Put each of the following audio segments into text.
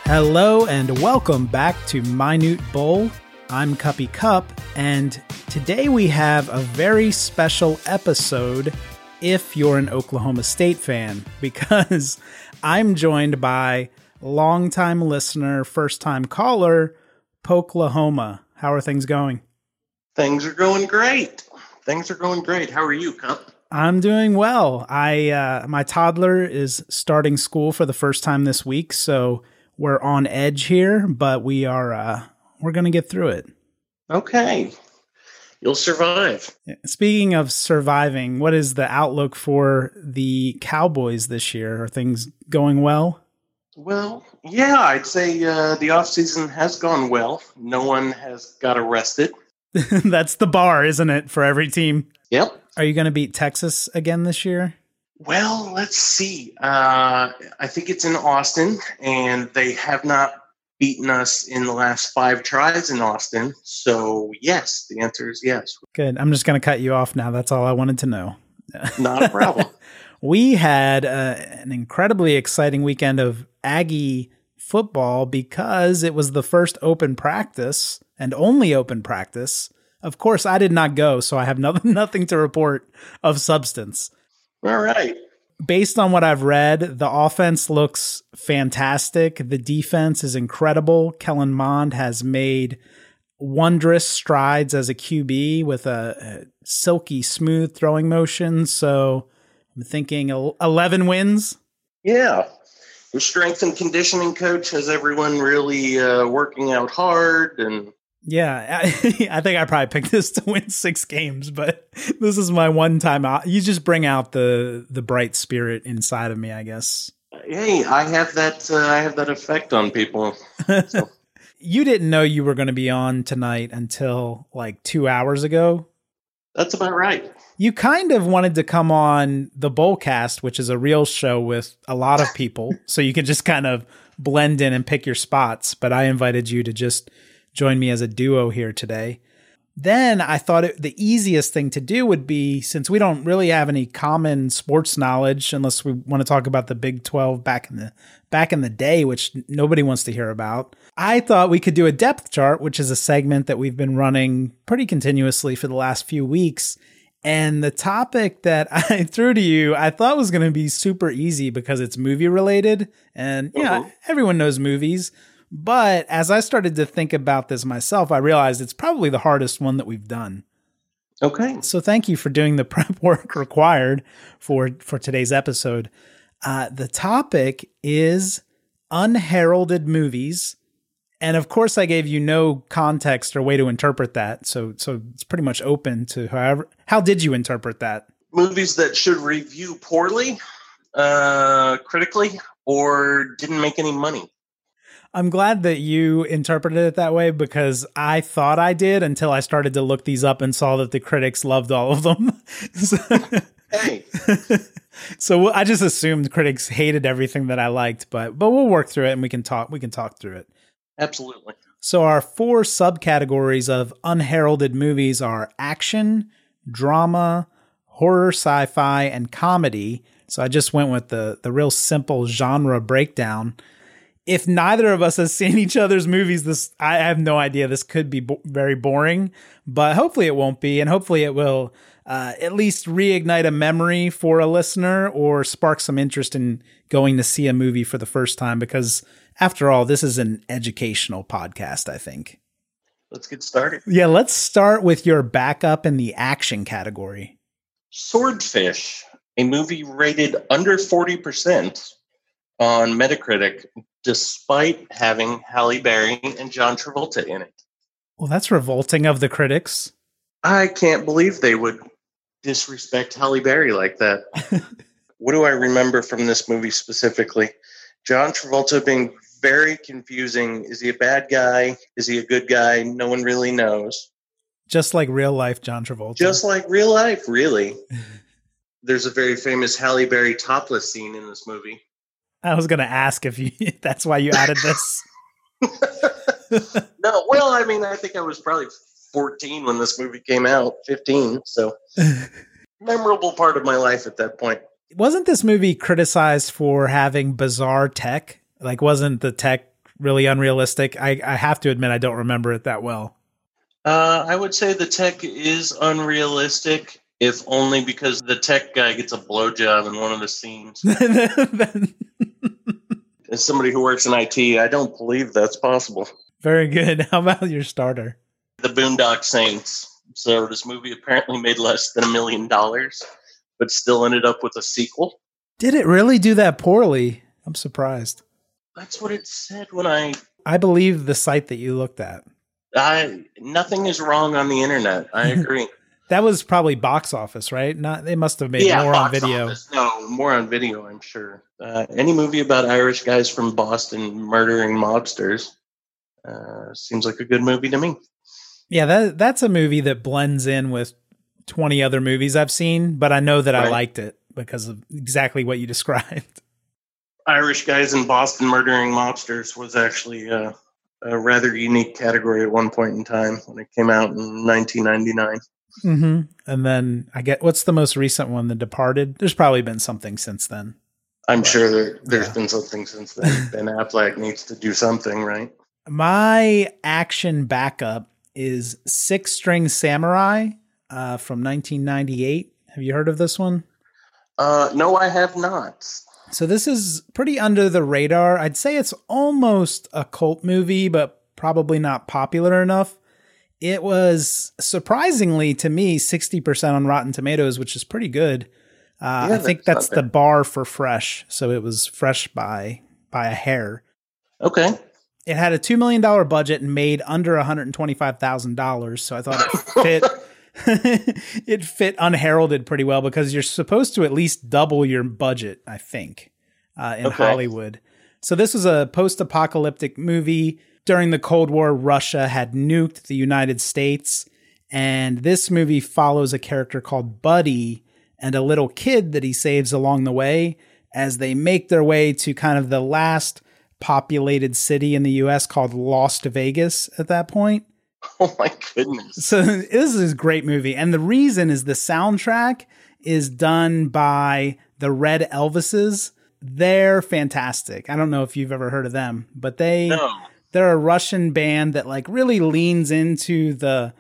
Hello and welcome back to Minute Bowl. I'm Cuppy Cup, and today we have a very special episode if you're an Oklahoma State fan, because I'm joined by longtime listener, first-time caller, Pokelahoma. How are things going? Things are going great. How are you, Cup? I'm doing well. My toddler is starting school for the first time this week, so we're on edge here, but we're going to get through it. Okay. You'll survive. Speaking of surviving, what is the outlook for the Cowboys this year? Are things going well? Well, yeah, I'd say the offseason has gone well. No one has got arrested. That's the bar, isn't it, for every team? Yep. Are you going to beat Texas again this year? Well, let's see. I think it's in Austin, and they have not beaten us in the last 5 tries in Austin. So, yes, the answer is yes. Good. I'm just going to cut you off now. That's all I wanted to know. Not a problem. We had an incredibly exciting weekend of Aggie football because it was the first open practice and only open practice. Of course, I did not go, so I have nothing to report of substance. All right. Based on what I've read, the offense looks fantastic. The defense is incredible. Kellen Mond has made wondrous strides as a QB with a silky smooth throwing motion. So I'm thinking 11 wins. Yeah. Your strength and conditioning coach has everyone really working out hard. And yeah, I think I probably picked this to win 6 games, but this is my one time out. You just bring out the bright spirit inside of me, I guess. Hey, I have that effect on people. So. You didn't know you were going to be on tonight until like 2 hours ago. That's about right. You kind of wanted to come on the Bowlcast, which is a real show with a lot of people, so you can just kind of blend in and pick your spots. But I invited you to just join me as a duo here today. Then I thought the easiest thing to do would be, since we don't really have any common sports knowledge, unless we want to talk about the Big 12 back in the day, which nobody wants to hear about. I thought we could do a depth chart, which is a segment that we've been running pretty continuously for the last few weeks. And the topic that I threw to you, I thought was going to be super easy because it's movie related. And yeah, everyone knows movies. But as I started to think about this myself, I realized it's probably the hardest one that we've done. Okay. So thank you for doing the prep work required for today's episode. The topic is unheralded movies. And of course, I gave you no context or way to interpret that. So it's pretty much open to however. How did you interpret that? Movies that should review poorly, critically, or didn't make any money. I'm glad that you interpreted it that way, because I thought I did until I started to look these up and saw that the critics loved all of them. Hey. So I just assumed critics hated everything that I liked, but we'll work through it and we can talk through it. Absolutely. So our 4 subcategories of unheralded movies are action, drama, horror, sci-fi, and comedy. So I just went with the real simple genre breakdown. If neither of us has seen each other's movies, I have no idea. This could be very boring, but hopefully it won't be. And hopefully it will at least reignite a memory for a listener or spark some interest in going to see a movie for the first time, because after all, this is an educational podcast, I think. Let's get started. Yeah, let's start with your backup in the action category. Swordfish, a movie rated under 40% on Metacritic, despite having Halle Berry and John Travolta in it. Well, that's revolting of the critics. I can't believe they would disrespect Halle Berry like that. What do I remember from this movie specifically? John Travolta being very confusing. Is he a bad guy? Is he a good guy? No one really knows. Just like real life John Travolta. Just like real life, really. There's a very famous Halle Berry topless scene in this movie. I was going to ask if that's why you added this. No, well, I mean, I think I was probably 14 when this movie came out, 15. So memorable part of my life at that point. Wasn't this movie criticized for having bizarre tech? Like, wasn't the tech really unrealistic? I have to admit I don't remember it that well. I would say the tech is unrealistic, if only because the tech guy gets a blowjob in one of the scenes. As somebody who works in IT, I don't believe that's possible. Very good. How about your starter? The Boondock Saints. So this movie apparently made less than $1 million, but still ended up with a sequel. Did it really do that poorly? I'm surprised. That's what it said when I believe the site that you looked at. Nothing is wrong on the internet. I agree. That was probably box office, right? They must have made more on video. Office. No, more on video, I'm sure. Any movie about Irish guys from Boston murdering mobsters seems like a good movie to me. Yeah, that's a movie that blends in with 20 other movies I've seen, but I know that I liked it because of exactly what you described. Irish guys in Boston murdering mobsters was actually a rather unique category at one point in time when it came out in 1999. Mm-hmm. And then what's the most recent one, The Departed? There's probably been something since then. I'm sure there's been something since then. Ben Affleck needs to do something, right? My action backup is Six String Samurai from 1998. Have you heard of this one? No, I have not. So this is pretty under the radar. I'd say it's almost a cult movie, but probably not popular enough. It was surprisingly to me 60% on Rotten Tomatoes, which is pretty good. I think that's the bar for fresh. So it was fresh by a hair. Okay. It had a $2 million budget and made under $125,000. So I thought it fit. It fit unheralded pretty well because you're supposed to at least double your budget, I think, in Hollywood. So this was a post-apocalyptic movie. During the Cold War, Russia had nuked the United States. And this movie follows a character called Buddy and a little kid that he saves along the way as they make their way to kind of the last populated city in the U.S. called Las Vegas at that point. Oh my goodness. So this is a great movie. And the reason is the soundtrack is done by the Red Elvises. They're fantastic. I don't know if you've ever heard of them, but they're a Russian band that like really leans into the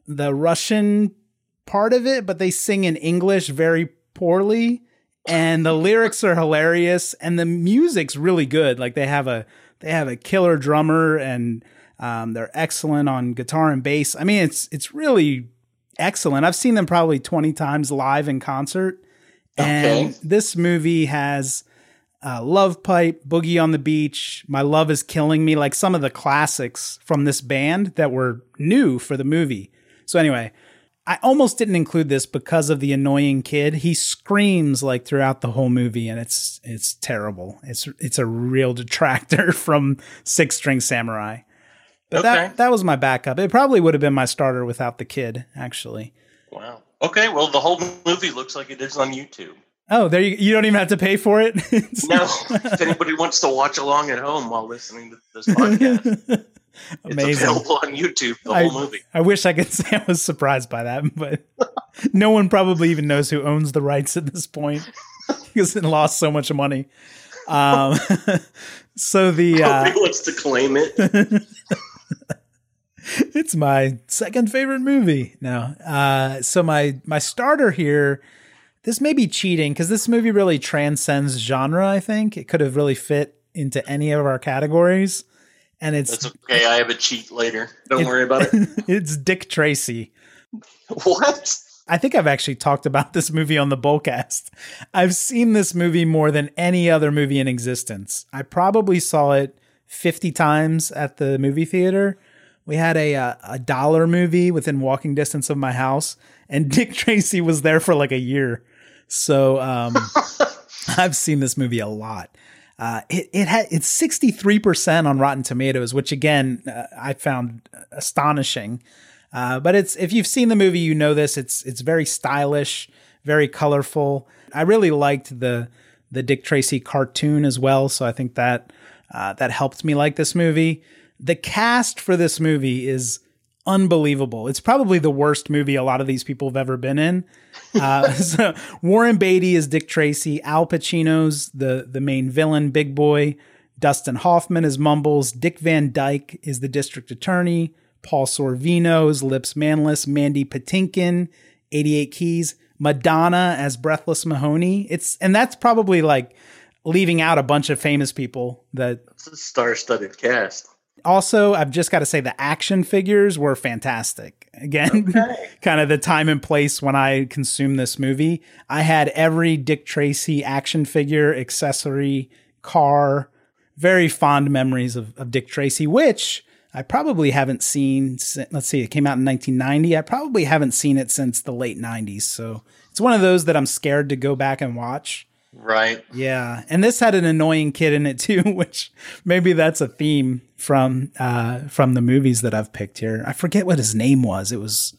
Russian part of it, but they sing in English very poorly. And the lyrics are hilarious and the music's really good. Like they have a killer drummer and they're excellent on guitar and bass. I mean, it's really excellent. I've seen them probably 20 times live in concert. And this movie has Love Pipe, Boogie on the Beach, My Love is Killing Me, like some of the classics from this band that were new for the movie. So anyway, I almost didn't include this because of the annoying kid. He screams like throughout the whole movie and it's terrible. It's a real detractor from Six String Samurai. But that was my backup. It probably would have been my starter without the kid, actually. Wow. Okay, well, the whole movie looks like it is on YouTube. Oh, there you don't even have to pay for it? No. If anybody wants to watch along at home while listening to this podcast, amazing. It's available on YouTube, the whole movie. I wish I could say I was surprised by that, but no one probably even knows who owns the rights at this point because it lost so much money. So nobody wants to claim it. It's my second favorite movie now. So my starter here, this may be cheating because this movie really transcends genre. I think it could have really fit into any of our categories, and that's okay. I have a cheat later. Don't worry about it. It's Dick Tracy. What? I think I've actually talked about this movie on the Bullcast. I've seen this movie more than any other movie in existence. I probably saw it 50 times at the movie theater. We had a dollar movie within walking distance of my house, and Dick Tracy was there for like a year. So I've seen this movie a lot. It's 63% on Rotten Tomatoes, which again I found astonishing. But if you've seen the movie, you know this. It's very stylish, very colorful. I really liked the Dick Tracy cartoon as well, so I think that helped me like this movie. The cast for this movie is unbelievable. It's probably the worst movie a lot of these people have ever been in. So Warren Beatty is Dick Tracy. Al Pacino's the main villain, Big Boy. Dustin Hoffman is Mumbles. Dick Van Dyke is the district attorney. Paul Sorvino is Lips Manless. Mandy Patinkin, 88 Keys. Madonna as Breathless Mahoney. And that's probably like leaving out a bunch of famous people that. It's a star-studded cast. Also, I've just got to say the action figures were fantastic. Again, kind of the time and place when I consumed this movie. I had every Dick Tracy action figure, accessory, car. Very fond memories of Dick Tracy, which I probably haven't seen. Let's see, it came out in 1990. I probably haven't seen it since the late 90s. So it's one of those that I'm scared to go back and watch. Right. Yeah. And this had an annoying kid in it too, which maybe that's a theme from the movies that I've picked here. I forget what his name was. It was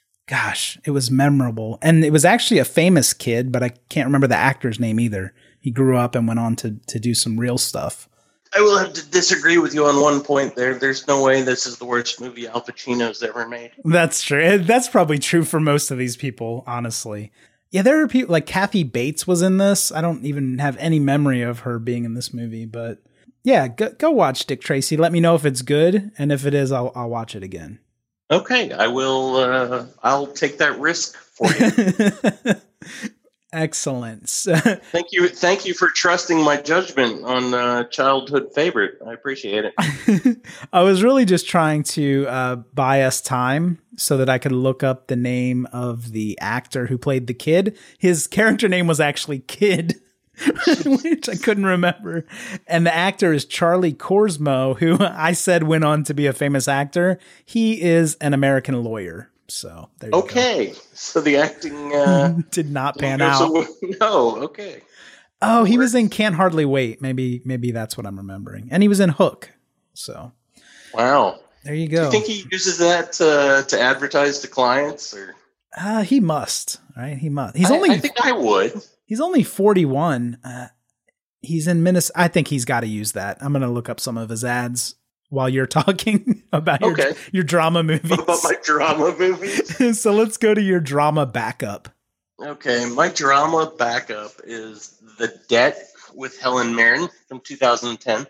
memorable. And it was actually a famous kid, but I can't remember the actor's name either. He grew up and went on to do some real stuff. I will have to disagree with you on one point there. There's no way this is the worst movie Al Pacino's ever made. That's true. That's probably true for most of these people, honestly. Yeah, there are people like Kathy Bates was in this. I don't even have any memory of her being in this movie, but yeah, go watch Dick Tracy. Let me know if it's good, and if it is, I'll watch it again. Okay, I will. I'll take that risk for you. Excellent. Thank you for trusting my judgment on childhood favorite. I appreciate it. I was really just trying to buy us time so that I could look up the name of the actor who played the kid. His character name was actually Kid, which I couldn't remember. And the actor is Charlie Korsmo, who I said went on to be a famous actor. He is an American lawyer. So there you go. So the acting did not pan out. No, okay. Oh, he was in Can't Hardly Wait. Maybe that's what I'm remembering. And he was in Hook. So wow, there you go. Do you think he uses that to advertise to clients, or? He must, right? He must. I think I would. He's only 41. He's in Minnesota. I think he's got to use that. I'm going to look up some of his ads while you're talking about your drama movies. What about my drama movies? So let's go to your drama backup. Okay, my drama backup is The Debt with Helen Mirren from 2010.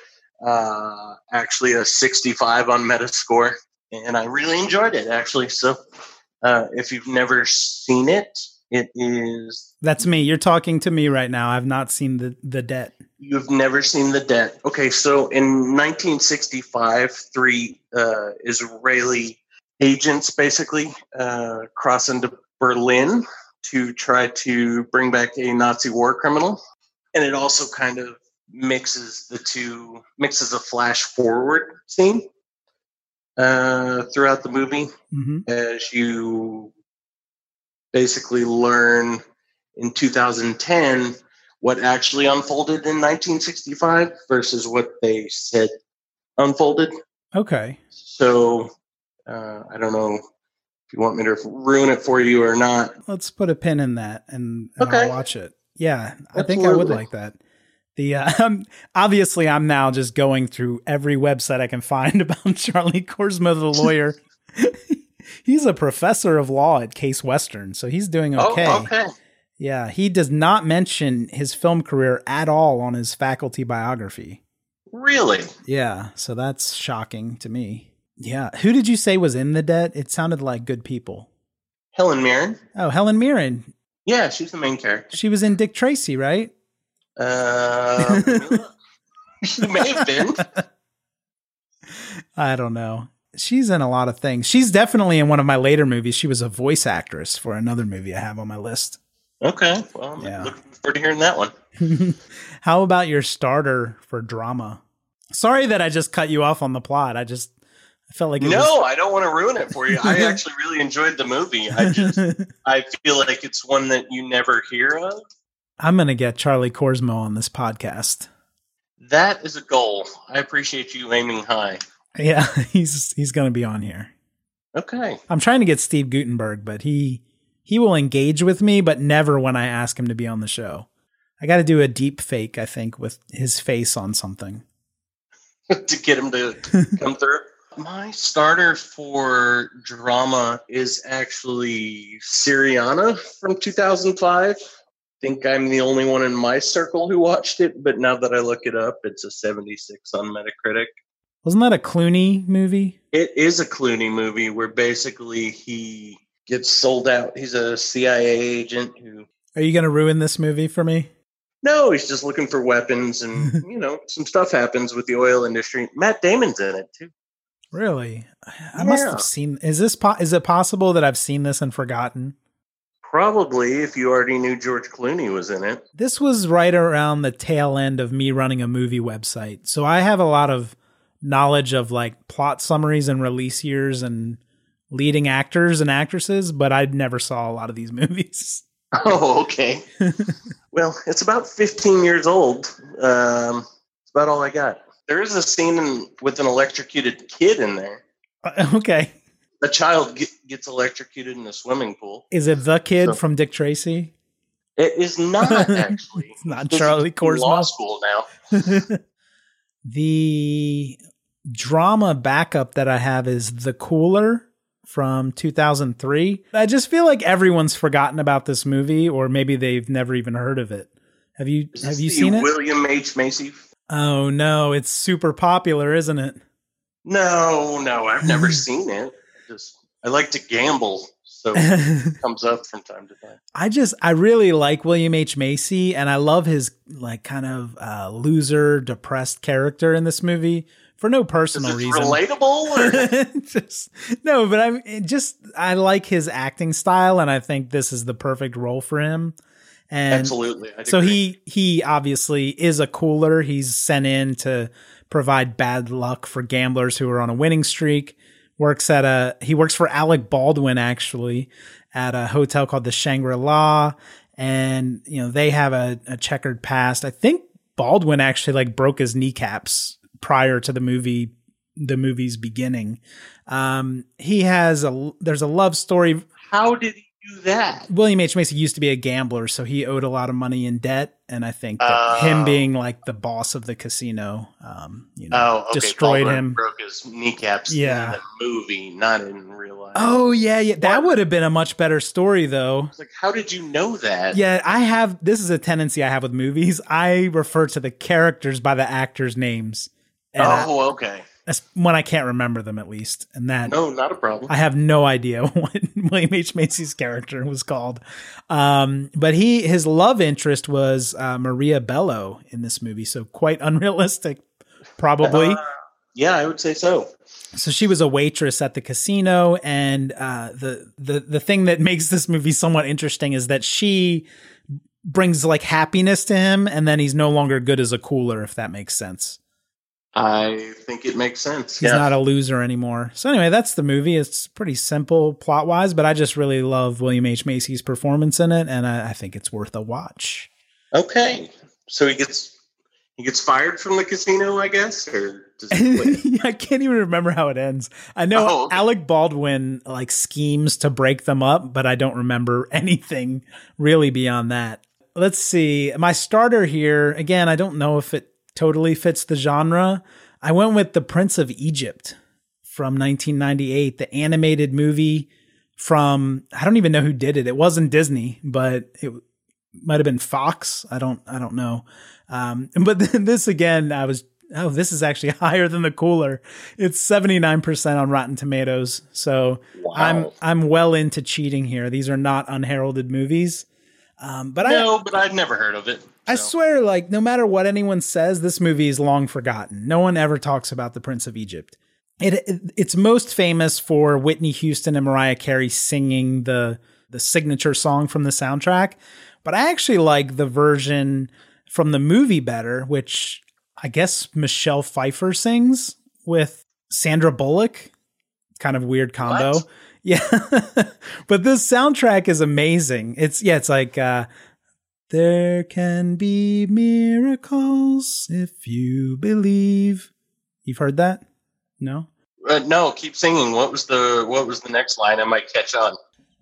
Actually a 65 on Metascore, and I really enjoyed it, actually. So if you've never seen it, it is... That's me. You're talking to me right now. I've not seen The Debt. You've never seen The Debt. Okay, so in 1965, three Israeli agents basically cross into Berlin to try to bring back a Nazi war criminal. And it also kind of mixes a flash forward scene throughout the movie as you basically learn in 2010 what actually unfolded in 1965 versus what they said unfolded. Okay. So I don't know if you want me to ruin it for you or not. Let's put a pin in that and okay. I'll watch it. Yeah, Absolutely. I think I would like that. The obviously I'm now just going through every website I can find about Charlie Korsmo, the lawyer. He's a professor of law at Case Western, so he's doing okay. Oh, okay. Yeah, he does not mention his film career at all on his faculty biography. Really? Yeah, so that's shocking to me. Yeah. Who did you say was in The Debt? It sounded like good people. Helen Mirren. Oh, Helen Mirren. Yeah, she's the main character. She was in Dick Tracy, right? She may have been. I don't know. She's in a lot of things. She's definitely in one of my later movies. She was a voice actress for another movie I have on my list. Okay. Well, I'm looking forward to hearing that one. How about your starter for drama? Sorry that I just cut you off on the plot. I felt like I don't want to ruin it for you. I actually really enjoyed the movie. I feel like it's one that you never hear of. I'm going to get Charlie Korsmo on this podcast. That is a goal. I appreciate you aiming high. Yeah, he's going to be on here. Okay. I'm trying to get Steve Guttenberg, but he will engage with me, but never when I ask him to be on the show. I got to do a deep fake, I think, with his face on something. To get him to come through. My starter for drama is actually Syriana from 2005. think I'm the only one in my circle who watched it, but now that I look it up, it's a 76 on Metacritic. Wasn't that a Clooney movie? It is a Clooney movie where basically he gets sold out. He's a CIA agent who... Are you going to ruin this movie for me? No, he's just looking for weapons and, some stuff happens with the oil industry. Matt Damon's in it, too. Really? I must have seen... Is it possible that I've seen this and forgotten? Probably, if you already knew George Clooney was in it. This was right around the tail end of me running a movie website. So I have a lot of knowledge of like plot summaries and release years and leading actors and actresses, but I never saw a lot of these movies. Oh, okay. Well, it's about 15 years old. It's about all I got. There is a scene with an electrocuted kid in there. Okay. A child gets electrocuted in a swimming pool. Is it the kid from Dick Tracy? It is not, actually. It's not Charlie Korsmo. Law school now. The drama backup that I have is The Cooler from 2003. I just feel like everyone's forgotten about this movie, or maybe they've never even heard of it. Have you seen it? William H. Macy? Oh no, it's super popular, isn't it? No, I've never seen it. I like to gamble, so it comes up from time to time. I really like William H. Macy, and I love his like kind of loser, depressed character in this movie for no personal reason. Relatable? No, but I like his acting style, and I think this is the perfect role for him. And absolutely. So he obviously is a cooler. He's sent in to provide bad luck for gamblers who are on a winning streak. He works for Alec Baldwin actually at a hotel called the Shangri-La, and they have a checkered past. I think Baldwin actually like broke his kneecaps prior to the movie's beginning. There's a love story. How did he do that? William H. Macy used to be a gambler, so he owed a lot of money in debt, and I think that him being like the boss of the casino, destroyed Baldwin him. Broke his kneecaps in the movie, not in real life. Oh yeah. That would have been a much better story, though. It's like, how did you know that? Yeah, this is a tendency I have with movies. I refer to the characters by the actors' names. Okay. That's when I can't remember them, at least. And that no, not a problem. I have no idea what William H. Macy's character was called. But his love interest was Maria Bello in this movie, so quite unrealistic, probably. Yeah, I would say so. So she was a waitress at the casino, and the thing that makes this movie somewhat interesting is that she brings like happiness to him, and then he's no longer good as a cooler, if that makes sense. I think it makes sense. He's not a loser anymore. So anyway, that's the movie. It's pretty simple plot wise, but I just really love William H. Macy's performance in it, and I think it's worth a watch. Okay, so he gets fired from the casino, I guess, or does he quit? I can't even remember how it ends. I know Alec Baldwin like schemes to break them up, but I don't remember anything really beyond that. Let's see. My starter here, again, I don't know if it totally fits the genre. I went with The Prince of Egypt from 1998, the animated movie from, I don't even know who did it. It wasn't Disney, but it might have been Fox. I don't know. But this again, this is actually higher than The Cooler. It's 79% on Rotten Tomatoes. So wow. I'm well into cheating here. These are not unheralded movies. But I'd never heard of it. I swear, like, no matter what anyone says, this movie is long forgotten. No one ever talks about The Prince of Egypt. It's most famous for Whitney Houston and Mariah Carey singing the signature song from the soundtrack. But I actually like the version from the movie better, which I guess Michelle Pfeiffer sings with Sandra Bullock. Kind of weird combo. What? Yeah. But this soundtrack is amazing. It's like, there can be miracles if you believe. You've heard that? No? No, keep singing. What was the next line? I might catch on.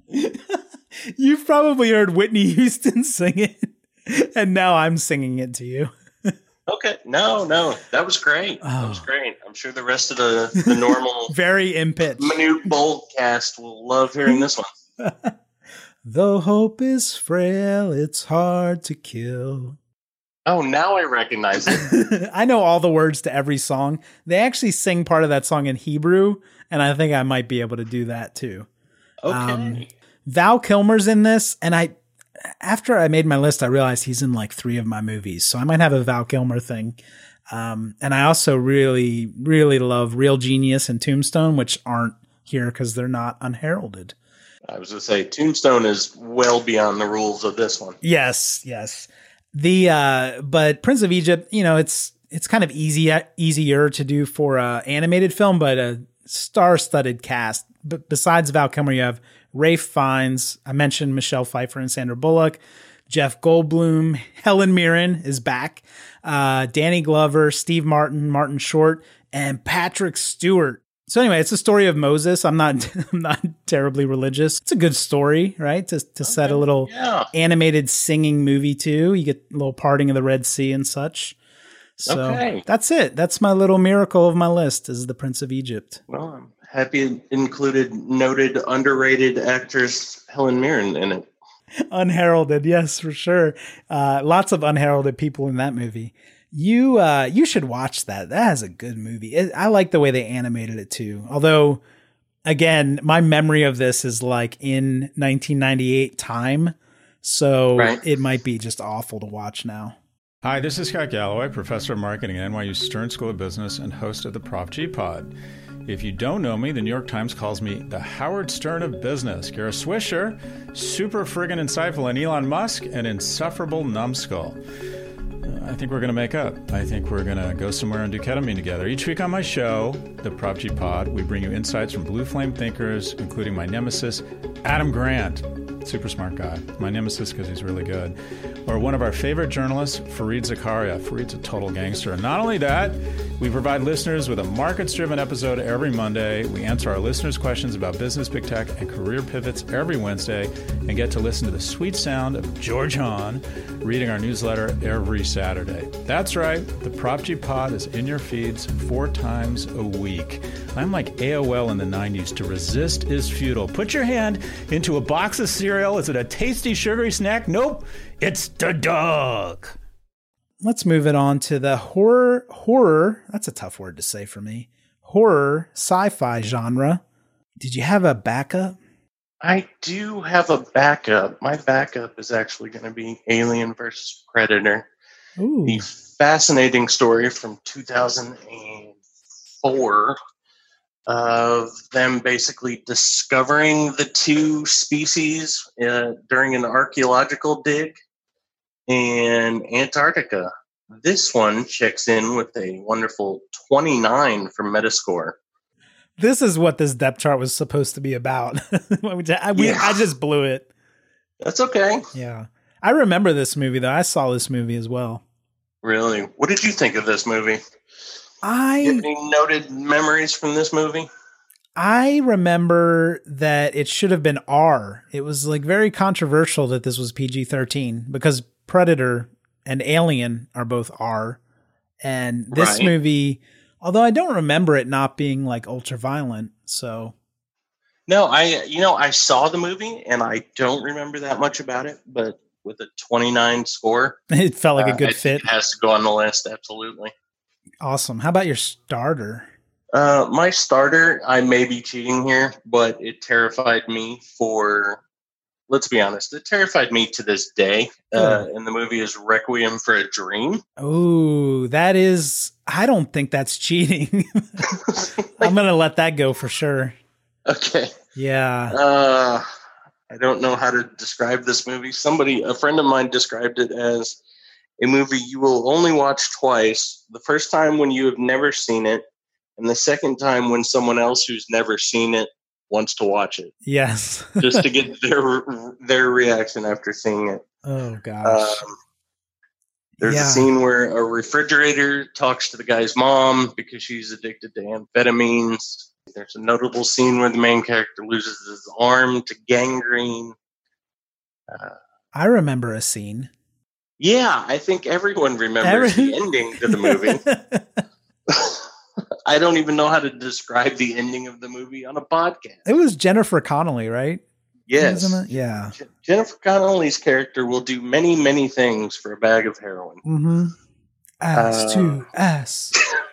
You've probably heard Whitney Houston sing it, and now I'm singing it to you. Okay. No, that was great. Oh. That was great. I'm sure the rest of the normal very in pitch Minute Bold cast will love hearing this one. Though hope is frail, it's hard to kill. Oh, now I recognize it. I know all the words to every song. They actually sing part of that song in Hebrew, and I think I might be able to do that too. Okay. Val Kilmer's in this, and after I made my list, I realized he's in like 3 of my movies, so I might have a Val Kilmer thing. And I also really, really love Real Genius and Tombstone, which aren't here because they're not unheralded. I was going to say, Tombstone is well beyond the rules of this one. Yes. But Prince of Egypt, it's kind of easier to do for a animated film, but a star-studded cast. But besides Val Kilmer, you have Ralph Fiennes. I mentioned Michelle Pfeiffer and Sandra Bullock. Jeff Goldblum, Helen Mirren is back. Danny Glover, Steve Martin, Martin Short, and Patrick Stewart. So anyway, it's the story of Moses. I'm not terribly religious. It's a good story, right? To set a little animated singing movie too. You get a little parting of the Red Sea and such. So That's it. That's my little miracle of my list is the Prince of Egypt. Well, I'm happy it included noted underrated actress Helen Mirren in it. Unheralded, yes, for sure. Lots of unheralded people in that movie. You should watch that. That is a good movie. I like the way they animated it too. Although, again, my memory of this is like in 1998 time, so It might be just awful to watch now. Hi, this is Scott Galloway, professor of marketing at NYU Stern School of Business and host of the Prof G Pod. If you don't know me, the New York Times calls me the Howard Stern of business. Kara Swisher, super friggin' insightful, and Elon Musk, an insufferable numbskull. I think we're going to make up. I think we're going to go somewhere and do ketamine together. Each week on my show, the Prop G Pod, we bring you insights from blue flame thinkers, including my nemesis, Adam Grant. Super smart guy. My nemesis because he's really good. Or one of our favorite journalists, Fareed Zakaria. Fareed's a total gangster. And not only that, we provide listeners with a markets-driven episode every Monday. We answer our listeners' questions about business, big tech, and career pivots every Wednesday, and get to listen to the sweet sound of George Hahn reading our newsletter every Saturday. That's right. The Prop G Pod is in your feeds 4 times a week. I'm like AOL in the 90s. To resist is futile. Put your hand into a box of cereal. Is it a tasty, sugary snack? Nope. It's the dog. Let's move it on to the horror. That's a tough word to say for me. Horror sci-fi genre. Did you have a backup? I do have a backup. My backup is actually going to be Alien versus Predator. Ooh. The fascinating story from 2004 of them basically discovering the 2 species during an archaeological dig in Antarctica. This one checks in with a wonderful 29 from Metascore. This is what this depth chart was supposed to be about. I just blew it. That's okay. Yeah. I remember this movie, though. I saw this movie as well. Really? What did you think of this movie? You have any noted memories from this movie? I remember that it should have been R. It was like very controversial that this was PG-13 because Predator and Alien are both R. And this movie, although I don't remember it not being like ultra violent, so. No, I saw the movie and I don't remember that much about it, but with a 29 score, it felt like a good fit. It has to go on the list, absolutely. Awesome. How about your starter? My starter, I may be cheating here, but it terrified me let's be honest, it terrified me to this day. And the movie is Requiem for a Dream. Oh, I don't think that's cheating. I'm going to let that go for sure. Okay. Yeah. I don't know how to describe this movie. A friend of mine described it as a movie you will only watch twice. The first time when you have never seen it, and the second time when someone else who's never seen it wants to watch it. Yes. Just to get their reaction after seeing it. Oh, gosh. There's a scene where a refrigerator talks to the guy's mom because she's addicted to amphetamines. There's a notable scene where the main character loses his arm to gangrene. I remember a scene. Yeah, I think everyone remembers the ending to the movie. I don't even know how to describe the ending of the movie on a podcast. It was Jennifer Connelly, right? Yes. Isn't it? Yeah. Jennifer Connelly's character will do many, many things for a bag of heroin. Mm-hmm. Ass to ass.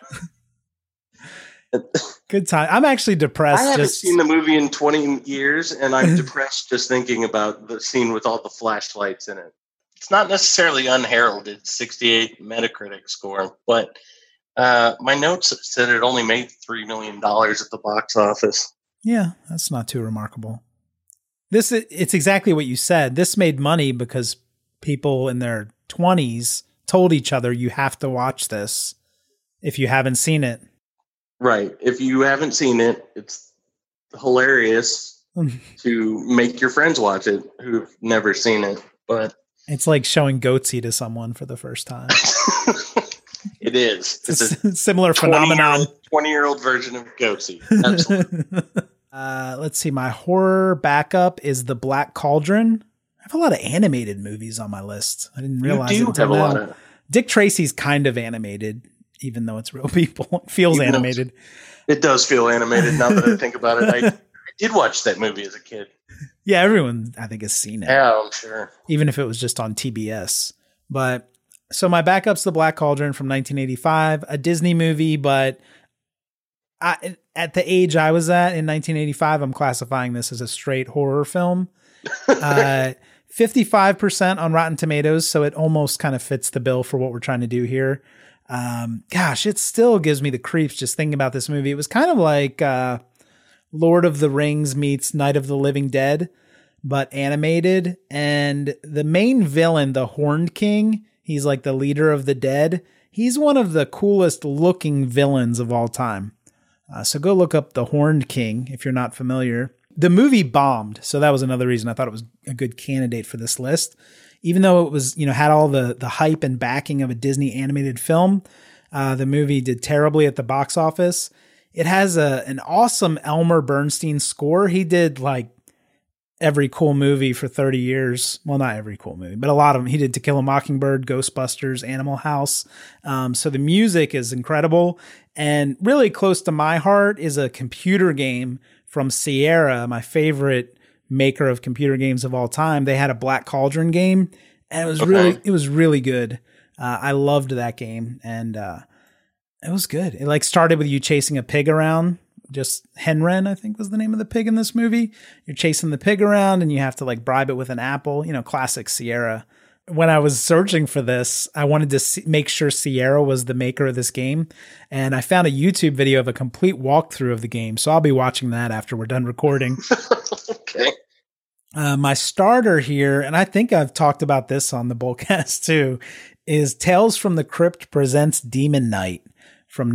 Good time. I'm actually depressed. I haven't seen the movie in 20 years, and I'm depressed just thinking about the scene with all the flashlights in it. It's not necessarily unheralded, 68 Metacritic score, but my notes said it only made $3 million at the box office. Yeah, that's not too remarkable. It's exactly what you said. This made money because people in their 20s told each other, you have to watch this if you haven't seen it. Right. If you haven't seen it, it's hilarious to make your friends watch it who've never seen it. But it's like showing Goatsy to someone for the first time. It is. It's a similar phenomenon. 20-year-old version of Goatsy. Absolutely. Let's see. My horror backup is The Black Cauldron. I have a lot of animated movies on my list. I didn't realize you do have a lot of. Dick Tracy's kind of animated, even though it's real people. It feels animated. It does feel animated now that I think about it. I did watch that movie as a kid. Yeah, everyone, I think, has seen it. Yeah, I'm sure. Even if it was just on TBS. But so my backup's The Black Cauldron from 1985, a Disney movie, but at the age I was at in 1985, I'm classifying this as a straight horror film. 55% on Rotten Tomatoes, so it almost kind of fits the bill for what we're trying to do here. Gosh, it still gives me the creeps just thinking about this movie. It was kind of like Lord of the Rings meets Night of the Living Dead, but animated. And the main villain, the Horned King, he's like the leader of the dead. He's one of the coolest looking villains of all time. So go look up The Horned King if you're not familiar. The movie bombed, so that was another reason I thought it was a good candidate for this list. Even though it was, had all the hype and backing of a Disney animated film, the movie did terribly at the box office. It has an awesome Elmer Bernstein score. He did like every cool movie for 30 years. Well, not every cool movie, but a lot of them. He did To Kill a Mockingbird, Ghostbusters, Animal House. So the music is incredible. And really close to my heart is a computer game from Sierra, my favorite maker of computer games of all time. They had a Black Cauldron game, and it was really good. I loved that game, and it was good. It like started with you chasing a pig around. Just Henren, I think, was the name of the pig in this movie. You're chasing the pig around, and you have to like bribe it with an apple. Classic Sierra. When I was searching for this, I wanted to make sure Sierra was the maker of this game. And I found a YouTube video of a complete walkthrough of the game. So I'll be watching that after we're done recording. Okay. My starter here, and I think I've talked about this on the Bullcast too, is Tales from the Crypt presents Demon Knight from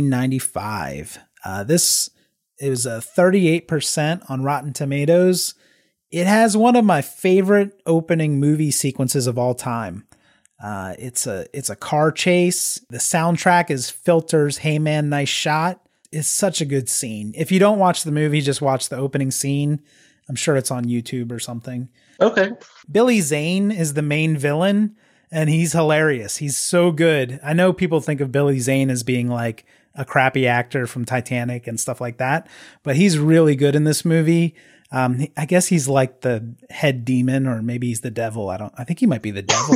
1995. This is a 38% on Rotten Tomatoes. It has one of my favorite opening movie sequences of all time. It's a car chase. The soundtrack is Filter's Hey Man, Nice Shot. It's such a good scene. If you don't watch the movie, just watch the opening scene. I'm sure it's on YouTube or something. Okay. Billy Zane is the main villain, and he's hilarious. He's so good. I know people think of Billy Zane as being like a crappy actor from Titanic and stuff like that, but he's really good in this movie. I guess he's like the head demon, or maybe he's the devil. I think he might be the devil.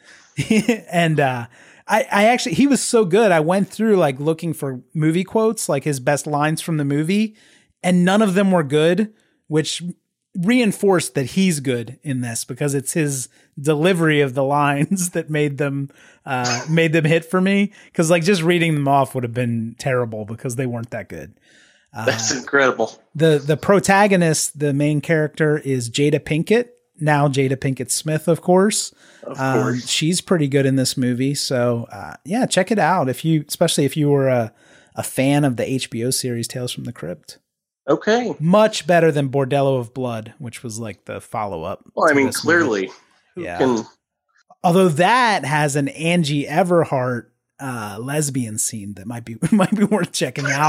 And, I actually, he was so good. I went through like looking for movie quotes, like his best lines from the movie, and none of them were good, which reinforced that he's good in this because it's his delivery of the lines that made them hit for me. Cause like just reading them off would have been terrible because they weren't that good. That's incredible. The protagonist, the main character, is Jada Pinkett. Now Jada Pinkett Smith, of course. Of course. She's pretty good in this movie. So yeah, check it out especially if you were a fan of the HBO series Tales from the Crypt. Okay. Much better than Bordello of Blood, which was like the follow-up. Well, I mean, clearly. Yeah. Although that has an Angie Everhart lesbian scene that might be worth checking out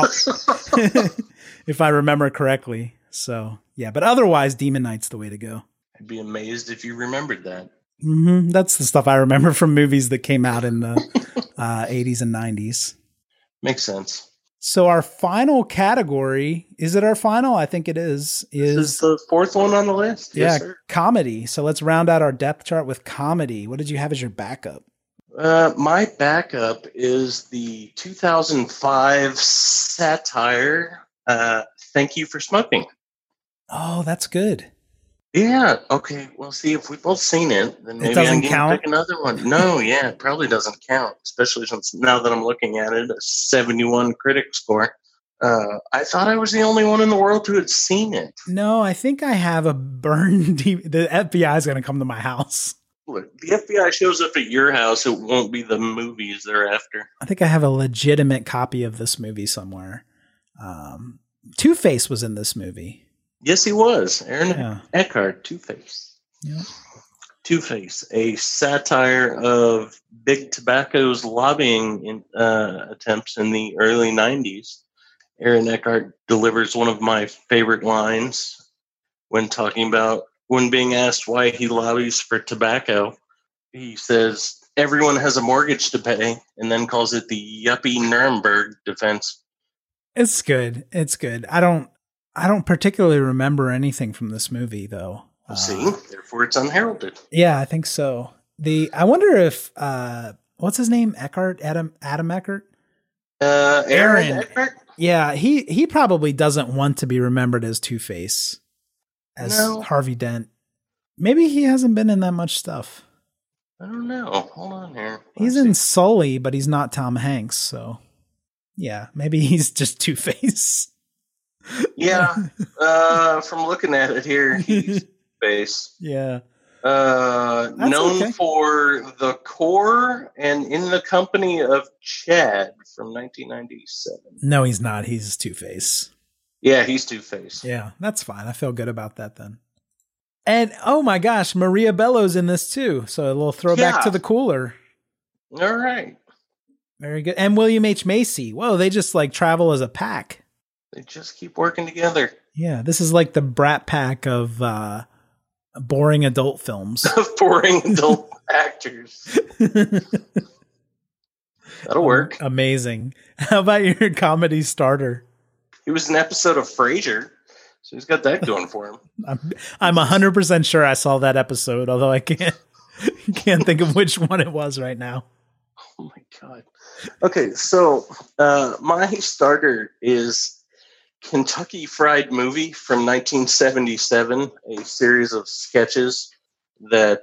if I remember correctly. So yeah, but otherwise Demon Knight's the way to go. I'd be amazed if you remembered that. Mm-hmm. That's the stuff I remember from movies that came out in the 80s and 90s. Makes sense. So our final category, is it our final? I think it is. This is the fourth one on the list. Yeah, Yes, sir. comedy. So let's round out our depth chart with comedy. What did you have as your backup? My backup is the 2005 satire, Thank You for Smoking. Oh, that's good. Yeah. Okay. Well, see, if we've both seen it, then maybe doesn't I can count? pick another one. No, yeah, it probably doesn't count, especially since now that I'm looking at it, a 71 critic score. I thought I was the only one in the world who had seen it. No, I think I have a burned DVD. The FBI is going to come to my house. Look, the FBI shows up at your house. It won't be the movies they're after. I think I have a legitimate copy of this movie somewhere. Two-Face was in this movie. Yes, he was. Aaron Eckhart, Two-Face. Yeah. Two-Face, a satire of Big Tobacco's lobbying attempts in the early 90s. Aaron Eckhart delivers one of my favorite lines when being asked why he lobbies for tobacco. He says, everyone has a mortgage to pay, and then calls it the yuppie Nuremberg defense. It's good. It's good. I don't particularly remember anything from this movie, though. See, therefore it's unheralded. Yeah, I think so. I wonder if what's his name? Eckhart? Adam Eckhart? Aaron Eckhart? Yeah, he probably doesn't want to be remembered as Two-Face, as No. Harvey Dent. Maybe he hasn't been in that much stuff. I don't know. Hold on here. He's in Sully, but he's not Tom Hanks, so yeah, maybe he's just Two-Face. Yeah, from looking at it here, he's Face. Yeah. Known okay. for The Core and In the Company of Chad from 1997. No, he's not. He's Two-Face. Yeah, he's Two-Face. Yeah, that's fine. I feel good about that then. And oh my gosh, Maria Bello's in this too. So a little throwback to the cooler. All right. Very good. And William H. Macy. Whoa, they just like travel as a pack. They just keep working together. Yeah, this is like the Brat Pack of boring adult films. Boring adult actors. That'll work. Amazing. How about your comedy starter? He was an episode of Frasier, so he's got that going for him. I'm 100% sure I saw that episode, although I can't think of which one it was right now. Oh my God. Okay, so my starter is Kentucky Fried Movie from 1977, a series of sketches that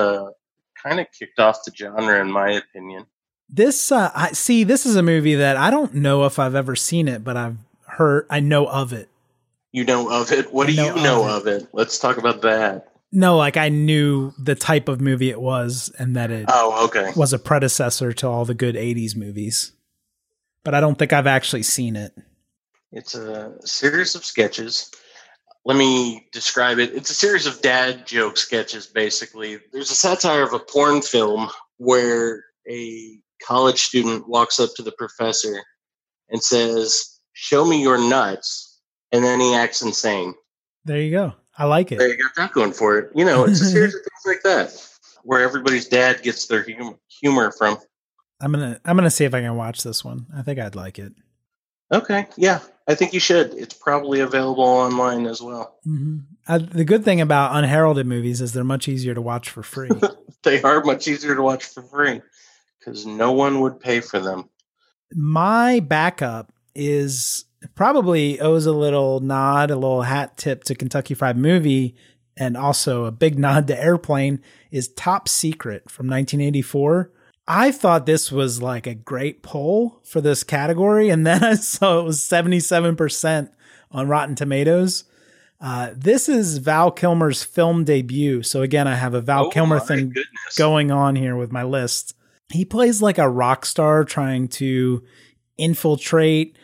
kind of kicked off the genre, in my opinion. This, this is a movie that I don't know if I've ever seen it, but I know of it. You know of it? What do you know of it? Let's talk about that. No, like I knew the type of movie it was and that it was a predecessor to all the good 80s movies. But I don't think I've actually seen it. It's a series of sketches. Let me describe it. It's a series of dad joke sketches, basically. There's a satire of a porn film where a college student walks up to the professor and says, "Show me your nuts," and then he acts insane. There you go. I like it. There you got that going for it. You know, it's a series of things like that where everybody's dad gets their humor from. I'm gonna see if I can watch this one. I think I'd like it. Okay, yeah, I think you should. It's probably available online as well. Mm-hmm. The good thing about unheralded movies is they're much easier to watch for free. They are much easier to watch for free because no one would pay for them. My backup is probably owes a little nod, a little hat tip to Kentucky Fried Movie, and also a big nod to Airplane, is Top Secret from 1984. I thought this was like a great poll for this category, and then I saw it was 77% on Rotten Tomatoes. This is Val Kilmer's film debut. So again, I have a Val Kilmer thing going on here with my list. He plays like a rock star trying to infiltrate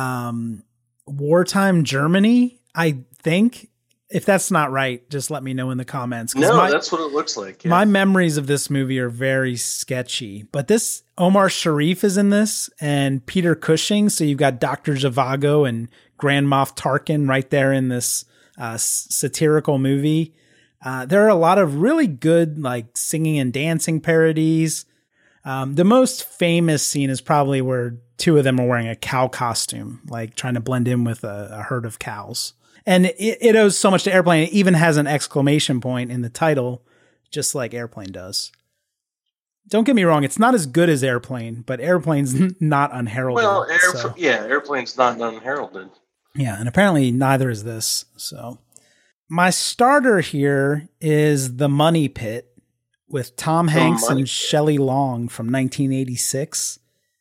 wartime Germany, I think. If that's not right, just let me know in the comments. No, that's what it looks like. Yeah. My memories of this movie are very sketchy, but Omar Sharif is in this and Peter Cushing. So you've got Dr. Zhivago and Grand Moff Tarkin right there in this satirical movie. There are a lot of really good like singing and dancing parodies. The most famous scene is probably where two of them are wearing a cow costume, like trying to blend in with a herd of cows. And it owes so much to Airplane. It even has an exclamation point in the title, just like Airplane does. Don't get me wrong. It's not as good as Airplane, but Airplane's not unheralded. Well, Airplane's not unheralded. Yeah, and apparently neither is this. So my starter here is The Money Pit with Tom Hanks and Shelley Long from 1986.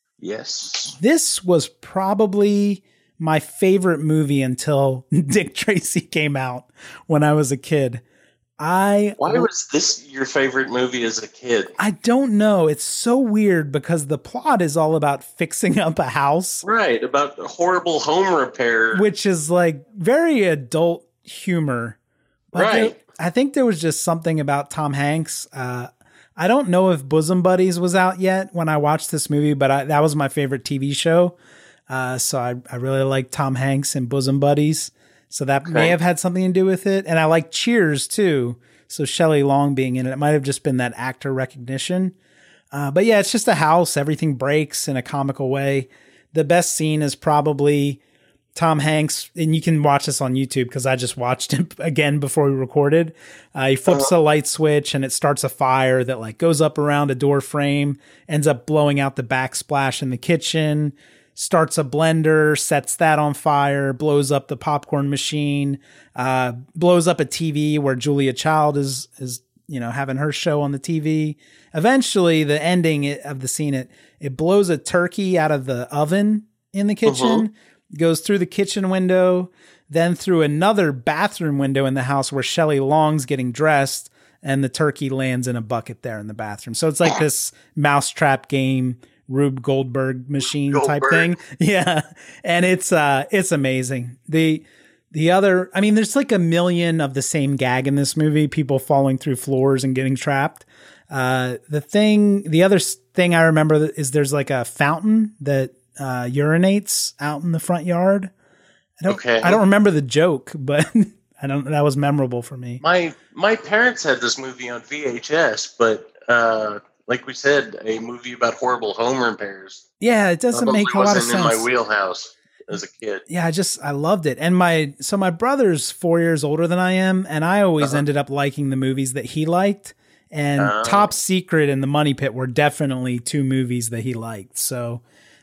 Yes. This was probably my favorite movie until Dick Tracy came out when I was a kid. Why was this your favorite movie as a kid? I don't know. It's so weird because the plot is all about fixing up a house. Right, about horrible home repair. Which is like very adult humor. Right. I think there was just something about Tom Hanks. I don't know if Bosom Buddies was out yet when I watched this movie, but that was my favorite TV show. So I really like Tom Hanks and Bosom Buddies. So that may have had something to do with it. And I like Cheers too. So Shelley Long being in it, it might have just been that actor recognition. But yeah, it's just a house. Everything breaks in a comical way. The best scene is probably Tom Hanks, and you can watch this on YouTube because I just watched it again before we recorded. He flips a light switch and it starts a fire that like goes up around a door frame, ends up blowing out the backsplash in the kitchen, starts a blender, sets that on fire, blows up the popcorn machine, blows up a TV where Julia Child is having her show on the TV. Eventually, the ending of the scene, it blows a turkey out of the oven in the kitchen, goes through the kitchen window, then through another bathroom window in the house where Shelley Long's getting dressed, and the turkey lands in a bucket there in the bathroom. So it's like this mousetrap game, Rube Goldberg machine type thing. Yeah. And it's amazing. The other, I mean, there's like a million of the same gag in this movie, people falling through floors and getting trapped. The other thing I remember is there's like a fountain that urinates out in the front yard. I don't remember the joke, but that was memorable for me. My parents had this movie on VHS, but, like we said, a movie about horrible home repairs. Yeah, it doesn't make a lot of sense. Wasn't in my wheelhouse as a kid. Yeah, I loved it. And my brother's 4 years older than I am, and I always ended up liking the movies that he liked. And Top Secret and The Money Pit were definitely two movies that he liked. So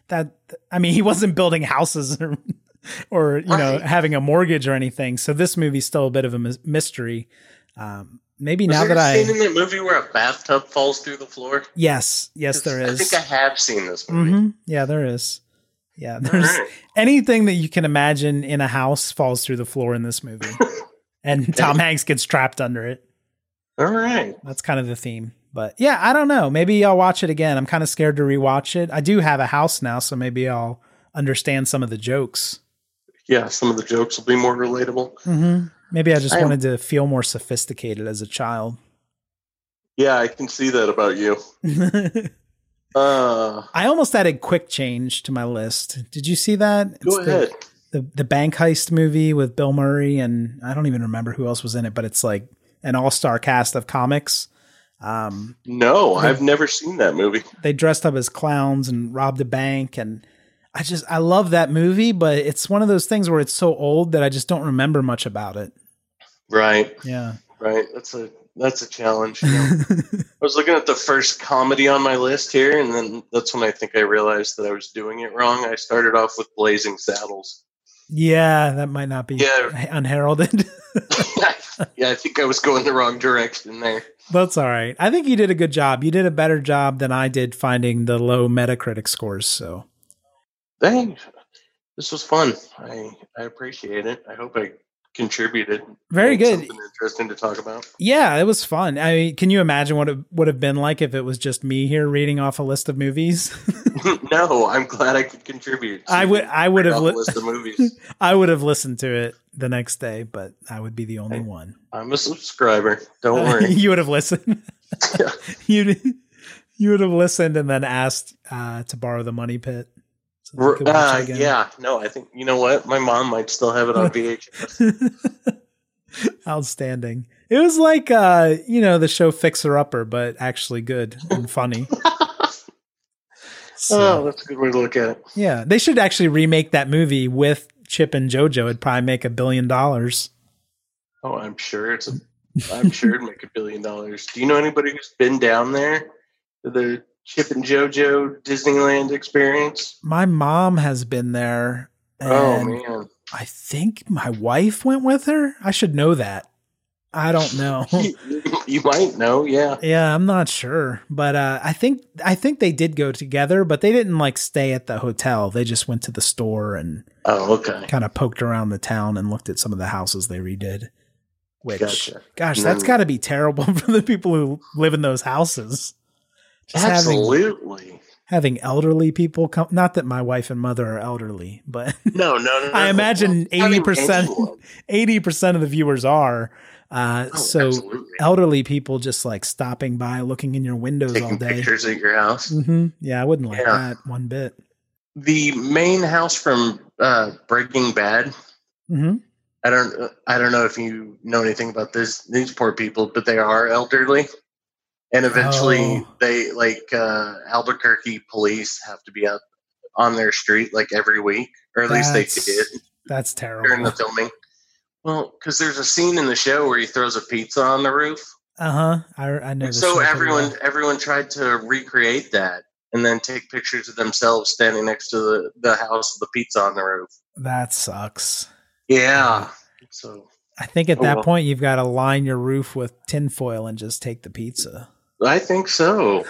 he wasn't building houses or having a mortgage or anything. So this movie's still a bit of a mystery. Maybe now that I've seen in that movie where a bathtub falls through the floor. Yes, there is. I think I have seen this movie. Mm-hmm. Yeah, there is. Yeah, there's anything that you can imagine in a house falls through the floor in this movie, and Tom Hanks gets trapped under it. All right, that's kind of the theme. But yeah, I don't know. Maybe I'll watch it again. I'm kind of scared to rewatch it. I do have a house now, so maybe I'll understand some of the jokes. Yeah, some of the jokes will be more relatable. Mm-hmm. Maybe I just wanted to feel more sophisticated as a child. Yeah, I can see that about you. I almost added Quick Change to my list. Did you see that? Go ahead. The bank heist movie with Bill Murray, and I don't even remember who else was in it, but it's like an all-star cast of comics. No, I've never seen that movie. They dressed up as clowns and robbed a bank, and I love that movie, but it's one of those things where it's so old that I just don't remember much about it. Right. Yeah. Right. That's a challenge. I was looking at the first comedy on my list here, and then that's when I think I realized that I was doing it wrong. I started off with Blazing Saddles. Yeah, that might not be unheralded. Yeah, I think I was going the wrong direction there. That's all right. I think you did a good job. You did a better job than I did finding the low Metacritic scores. So, thanks. This was fun. I appreciate it. I hope I contributed. Very good. Something interesting to talk about. Yeah, it was fun. I mean, can you imagine what it would have been like if it was just me here reading off a list of movies? No, I'm glad I could contribute. I would have list of movies. I would have listened to it the next day, but I would be the only one. I'm a subscriber. Don't worry. You would have listened. You would have listened and then asked to borrow The Money Pit. So yeah, no, I think, you know what? My mom might still have it on VHS. Outstanding. It was like, the show Fixer Upper, but actually good and funny. Oh, that's a good way to look at it. Yeah, they should actually remake that movie with Chip and JoJo. It'd probably make $1 billion. Oh, I'm sure I'm sure it'd make $1 billion. Do you know anybody who's been down there to the Chip and JoJo Disneyland experience? My mom has been there. Oh man, I think my wife went with her. I should know that. I don't know. You might know, yeah. Yeah, I'm not sure, but I think they did go together, but they didn't like stay at the hotel. They just went to the store and kind of poked around the town and looked at some of the houses they redid. Which, gosh, that's got to be terrible for the people who live in those houses. Just absolutely. Having elderly people come. Not that my wife and mother are elderly, but no. I imagine 80% of the viewers are. So absolutely. Elderly people just like stopping by, looking in your windows taking all day. Pictures at your house. Mm-hmm. Yeah, I wouldn't like that one bit. The main house from Breaking Bad. Mm-hmm. I don't know if you know anything about these poor people, but they are elderly, and eventually they Albuquerque police have to be out on their street like every week, or at least they did. That's terrible during the filming. Well, because there's a scene in the show where he throws a pizza on the roof. I know. So everyone tried to recreate that and then take pictures of themselves standing next to the house with the pizza on the roof. That sucks. Yeah. So I think at that point you've got to line your roof with tinfoil and just take the pizza. I think so.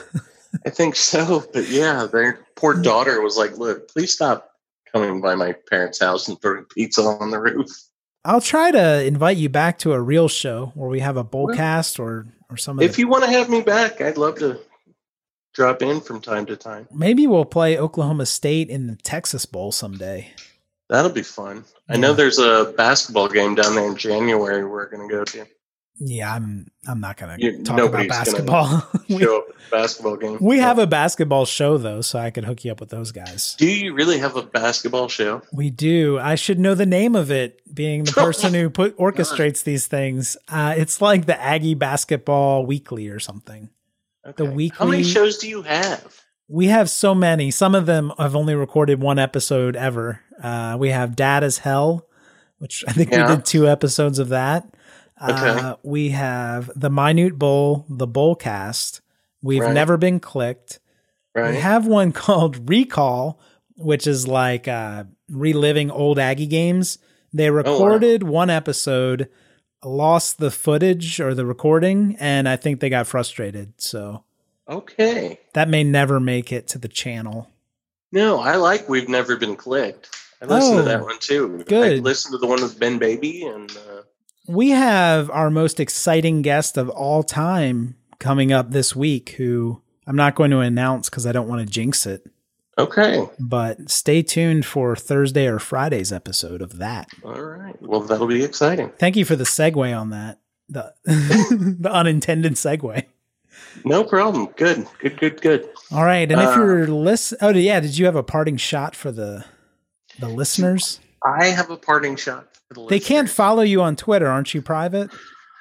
But yeah, their poor daughter was like, "Look, please stop coming by my parents' house and throwing pizza on the roof." I'll try to invite you back to a real show where we have a bowl cast or something. If you want to have me back, I'd love to drop in from time to time. Maybe we'll play Oklahoma State in the Texas Bowl someday. That'll be fun. Yeah. I know there's a basketball game down there in January we're going to go to. Yeah, I'm not going to talk about basketball. Show up at the basketball game. We have a basketball show, though, so I could hook you up with those guys. Do you really have a basketball show? We do. I should know the name of it, being the person who orchestrates these things. It's like the Aggie Basketball Weekly or something. Okay. The weekly. How many shows do you have? We have so many. Some of them have only recorded one episode ever. We have Dad as Hell, which I think we did 2 episodes of that. Okay. We have the Minute Bowl, the Bowlcast. We've never been clicked. Right. We have one called Recall, which is like reliving old Aggie games. They recorded one episode, lost the footage or the recording, and I think they got frustrated. So that may never make it to the channel. No, I like We've Never Been Clicked. I listened to that one too. Good. I listened to the one with Ben Baby and. We have our most exciting guest of all time coming up this week, who I'm not going to announce because I don't want to jinx it. Okay. But stay tuned for Thursday or Friday's episode of that. All right. Well, that'll be exciting. Thank you for the segue on that. The unintended segue. No problem. Good. All right. And if you're did you have a parting shot for the listeners? I have a parting shot. They can't follow you on Twitter. Aren't you private?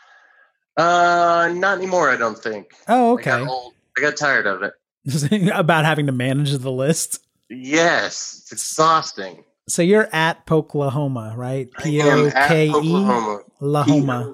Not anymore, I don't think. Oh, okay. I got tired of it. About having to manage the list? Yes. It's exhausting. So you're at Pokelahoma, right? Poke Lahoma.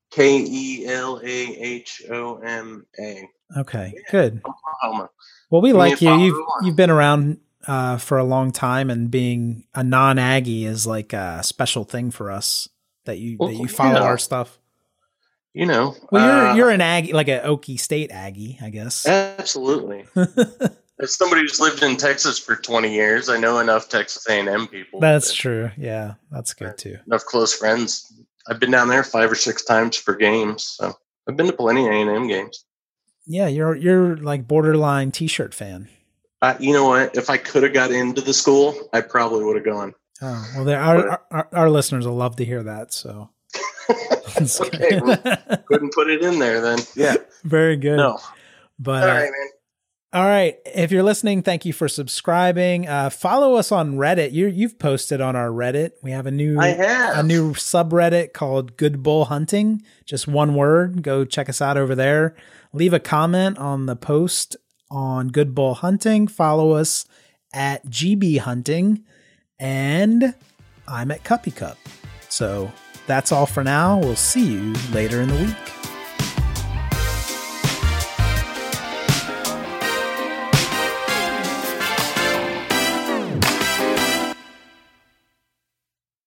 Kelahoma. Okay, good. Oklahoma. Well, we like you. You've been around for a long time, and being a non-Aggie is like a special thing for us that you follow our stuff. You know, well, you're an Aggie, like an Okie State Aggie, I guess. Absolutely. As somebody who's lived in Texas for 20 years, I know enough Texas A&M people. That's true. Yeah, that's good too. Enough close friends. I've been down there 5 or 6 times for games, so I've been to plenty of A&M games. Yeah, you're like borderline T-shirt fan. You know what? If I could have got into the school, I probably would have gone. Oh, well, our listeners will love to hear that. So, okay, well, couldn't put it in there then. Yeah, very good. No, but all right, man. All right. If you're listening, thank you for subscribing. Follow us on Reddit. You've posted on our Reddit. We have a new subreddit called Good Bull Hunting. Just one word. Go check us out over there. Leave a comment on the post on Good Bull Hunting. Follow us at GB Hunting. And I'm at Cuppy Cup. So that's all for now. We'll see you later in the week.